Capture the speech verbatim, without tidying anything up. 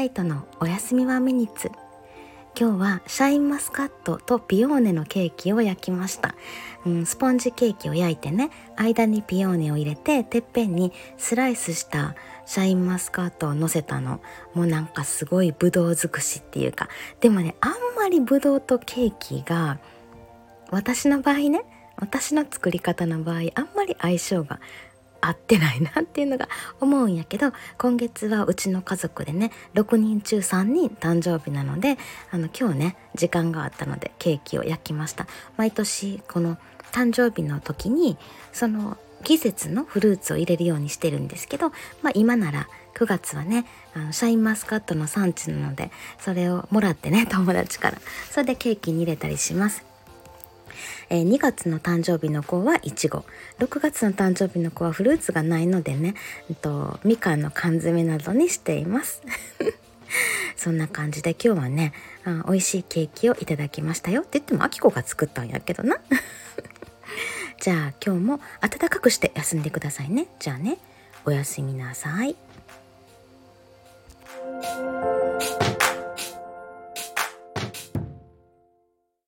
イトのおやすみワンミニッツ。今日はシャインマスカットとピオーネのケーキを焼きました、うん、スポンジケーキを焼いてね、間にピオーネを入れて、てっぺんにスライスしたシャインマスカットを乗せたの。もうなんかすごいブドウ尽くしっていうか、でもね、あんまりブドウとケーキが私の場合ね、私の作り方の場合あんまり相性が合ってないなっていうのが思うんやけど、今月はうちの家族でねろくにん中さんにん誕生日なので、あの今日ね時間があったのでケーキを焼きました。毎年この誕生日の時にその季節のフルーツを入れるようにしてるんですけど、まあ、今ならくがつはねあのシャインマスカットの産地なので、それをもらってね、友達からそれでケーキに入れたりします。えー、にがつの誕生日の子はいちご、ろくがつの誕生日の子はフルーツがないのでね、えっと、みかんの缶詰などにしていますそんな感じで今日はね、あ、美味しいケーキをいただきましたよって言ってもあきこが作ったんやけどなじゃあ今日も暖かくして休んでくださいね。じゃあね、おやすみなさい。